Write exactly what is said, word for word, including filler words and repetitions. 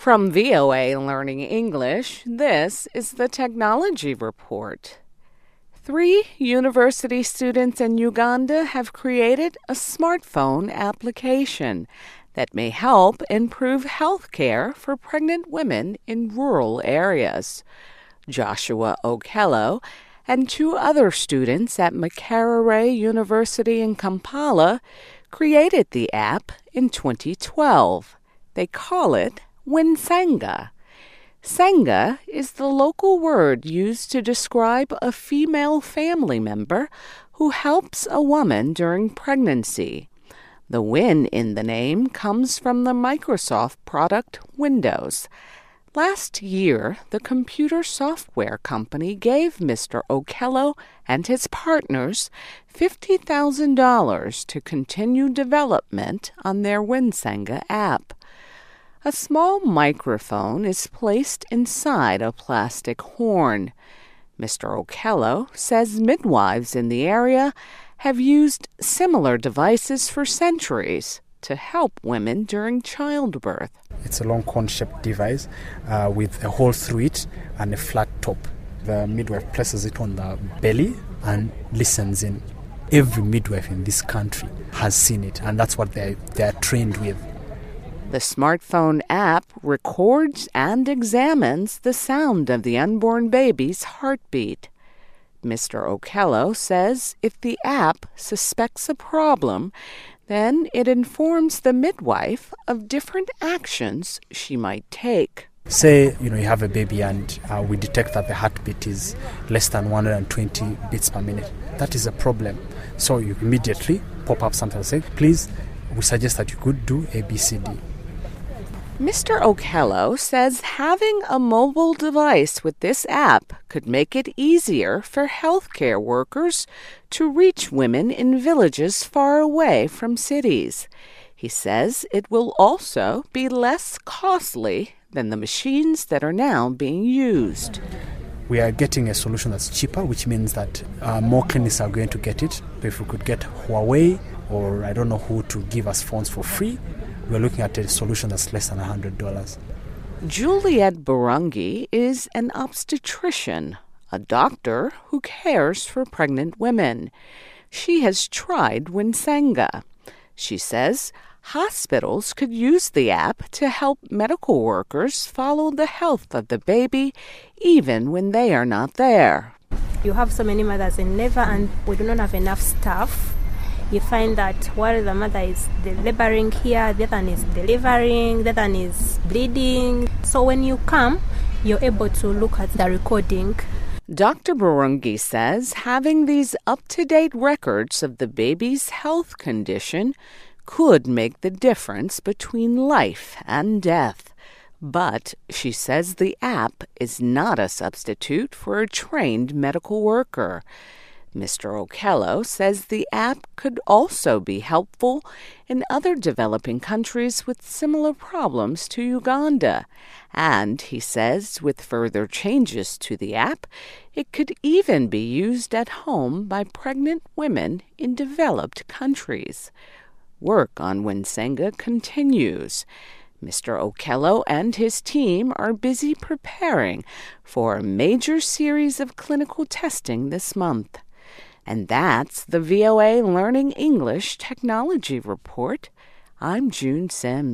From V O A Learning English, this is the Technology Report. Three university students in Uganda have created a smartphone application that may help improve health care for pregnant women in rural areas. Joshua Okello and two other students at Makerere University in Kampala created the app in twenty twelve. They call it Winsenga. Senga is the local word used to describe a female family member who helps a woman during pregnancy. The Win in the name comes from the Microsoft product Windows. Last year, the computer software company gave Mister Okello and his partners fifty thousand dollars to continue development on their Winsenga app. A small microphone is placed inside a plastic horn. Mister Okello says midwives in the area have used similar devices for centuries to help women during childbirth. It's a long cone-shaped device uh, with a hole through it and a flat top. The midwife places it on the belly and listens in. Every midwife in this country has seen it, and that's what they they are trained with. The smartphone app records and examines the sound of the unborn baby's heartbeat. Mister Okello says if the app suspects a problem, then it informs the midwife of different actions she might take. Say, you know, you have a baby and uh, we detect that the heartbeat is less than one hundred twenty beats per minute. That is a problem. So you immediately pop up something and say, please, we suggest that you could do A, B, C, D. Mister Okello says having a mobile device with this app could make it easier for healthcare workers to reach women in villages far away from cities. He says it will also be less costly than the machines that are now being used. We are getting a solution that's cheaper, which means that uh, more clinics are going to get it. But if we could get Huawei or I don't know who to give us phones for free, we're looking at a solution that's less than one hundred dollars. Juliet Burungi is an obstetrician, a doctor who cares for pregnant women. She has tried Winsenga. She says hospitals could use the app to help medical workers follow the health of the baby even when they are not there. You have so many mothers in labor and we do not have enough staff. You find that while the mother is laboring here, the other one is delivering, the other one is bleeding. So when you come, you're able to look at the recording. Doctor Burungi says having these up-to-date records of the baby's health condition could make the difference between life and death. But she says the app is not a substitute for a trained medical worker. Mister Okello says the app could also be helpful in other developing countries with similar problems to Uganda. And he says with further changes to the app, it could even be used at home by pregnant women in developed countries. Work on Winsenga continues. Mister Okello and his team are busy preparing for a major series of clinical testing this month. And that's the V O A Learning English Technology Report. I'm June Sims.